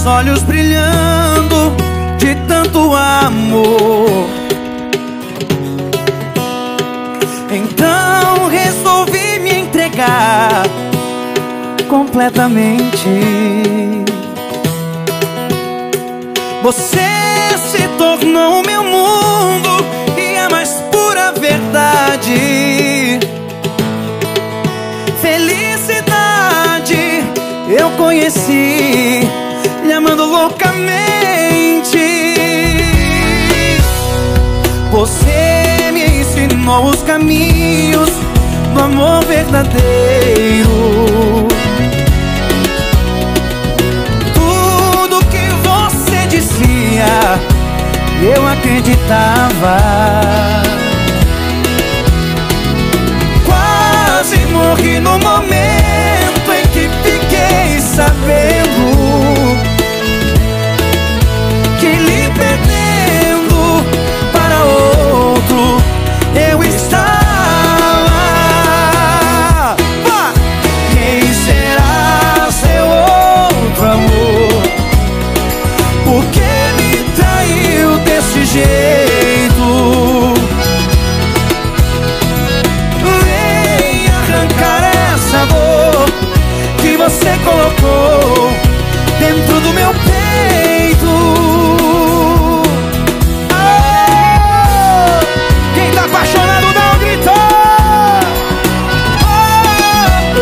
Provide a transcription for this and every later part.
olhos brilhando de tanto amor. Então resolvi me entregar completamente. Você se tornou meu mundo e a mais pura verdade. Felicidade eu conheci, lhe amando loucamente. Você me ensinou os caminhos do amor verdadeiro. Tudo que você dizia eu acreditava. Quase morri no momento em que fiquei sabendo que lhe perdendo para outro eu estava. Quem será seu outro amor? Por que me traiu desse jeito? Vem arrancar essa dor que você colocou dentro do meu peito. Oh! Quem tá apaixonado dá um grito. Oh!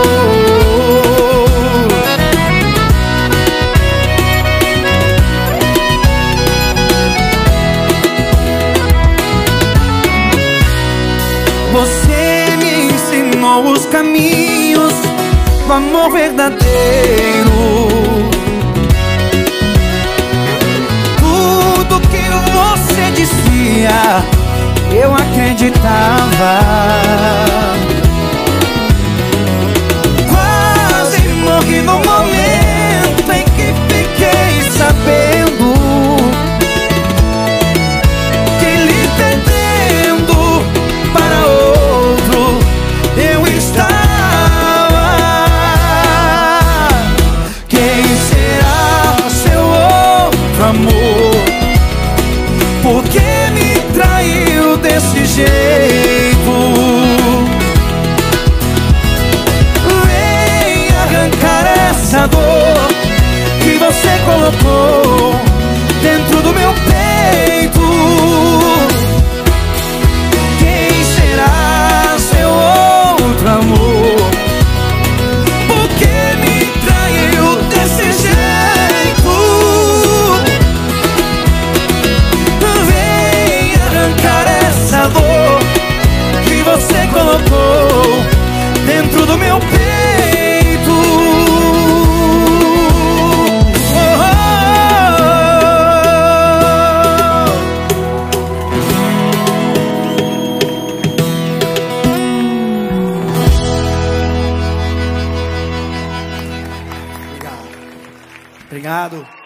Você me ensinou os caminhos do amor verdadeiro. Tudo que você dizia eu acreditava. Quase morri no momento em que fiquei sabendo que lhe perdendo para outro eu estava. Amor, por que me traiu desse jeito? Vem arrancar essa dor que você colocou dentro do meu peito. Quem será seu outro amor? Por que me traiu desse jeito? Dor que você colocou dentro do meu peito. Oh, oh, oh. Obrigado. Obrigado.